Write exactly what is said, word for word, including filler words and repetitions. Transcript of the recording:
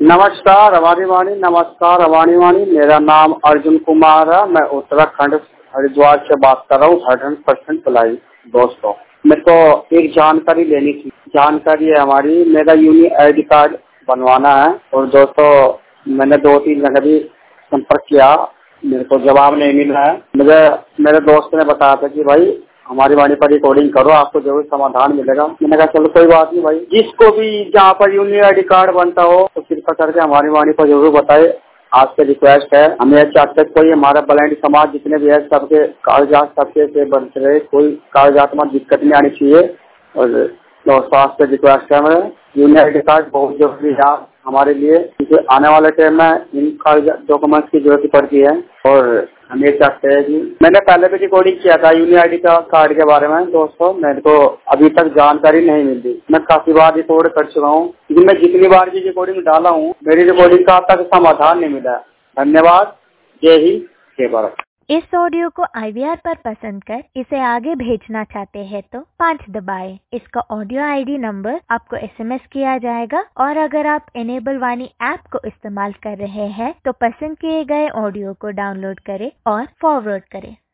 नमस्कार हमारी वाणी, नमस्कार हमारी वाणी। मेरा नाम अर्जुन कुमार है। मैं उत्तराखंड हरिद्वार से बात कर रहा हूँ। Hundred percent ply. दोस्तों, मेरे को एक जानकारी लेनी थी। जानकारी है हमारी, मेरा यूनिक आई डी कार्ड बनवाना है। और दोस्तों, मैंने दो तीन जगह भी संपर्क किया, मेरे को जवाब नहीं मिला है। मुझे मेरे दोस्त ने बताया था कि भाई हमारी वाणी पर रिकॉर्डिंग करो, आपको जरूर समाधान मिलेगा। मैंने कहा चलो कोई बात नहीं भाई, जिसको भी जहाँ पर यूनिक आई डी कार्ड बनता हो तो कृपा करके हमारी वाणी पर जरूर बताए। आपसे रिक्वेस्ट है, हम यह चाहते हैं कोई हमारा ब्लाइंड समाज जितने भी है सबके कागजात सबके से बनते रहे, कोई कागजात में दिक्कत नहीं आनी चाहिए। और स्वास्थ्य रिक्वेस्ट है, हमें यूनिक आई डी कार्ड बहुत जरूरी है हमारे लिए, क्योंकि आने वाले टाइम में इन कागजात डॉक्यूमेंट्स की जरूरत पड़ती है। और हम ये चाहते हैं कि मैंने पहले भी रिकॉर्डिंग किया था यूनिक आई डी का कार्ड के बारे में। दोस्तों, मेरे को अभी तक जानकारी नहीं मिली। मैं काफी बार रिकॉर्ड कर चुका हूँ, लेकिन मैं जितनी बार की रिकॉर्डिंग डाला हूँ, मेरी रिकॉर्डिंग का अब तक समाधान नहीं मिला। धन्यवाद। जय हिंद, जय भारत। इस ऑडियो को आई वी आर पर पसंद कर इसे आगे भेजना चाहते हैं तो पाँच दबाएं। इसका ऑडियो आई डी नंबर आपको एस एम एस किया जाएगा। और अगर आप इनेबल वाणी ऐप को इस्तेमाल कर रहे हैं तो पसंद किए गए ऑडियो को डाउनलोड करें और फॉरवर्ड करें।